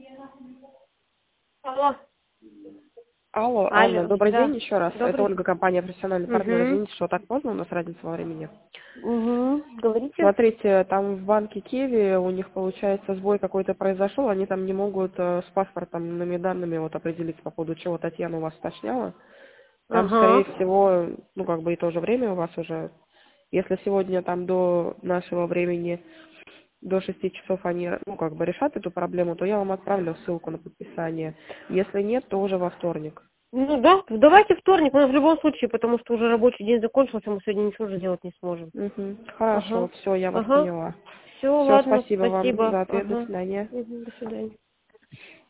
Алло. Алло, Анна, Алло, добрый да. день еще раз. Это Добрый. Ольга, компания «Профессиональный партнер». Угу. Извините, что так поздно, у нас разница во времени. Угу. Говорите? Смотрите, там в банке Киви у них, получается, сбой какой-то произошел, они там не могут с паспортными данными вот определиться, по поводу чего Татьяна у вас уточняла. Там, скорее Ага. всего, ну, как бы и то же время у вас уже. Если сегодня там до нашего времени, до 6 часов они, ну, как бы решат эту проблему, то я вам отправлю ссылку на подписание. Если нет, то уже во вторник. Ну да, давайте вторник, у нас в любом случае, потому что уже рабочий день закончился, мы сегодня ничего уже делать не сможем. Угу. Хорошо, Ага. все, я вас Ага. поняла. Все, Все, ладно, спасибо вам спасибо. за ответ. До Ага. свидания. Мгм, до свидания.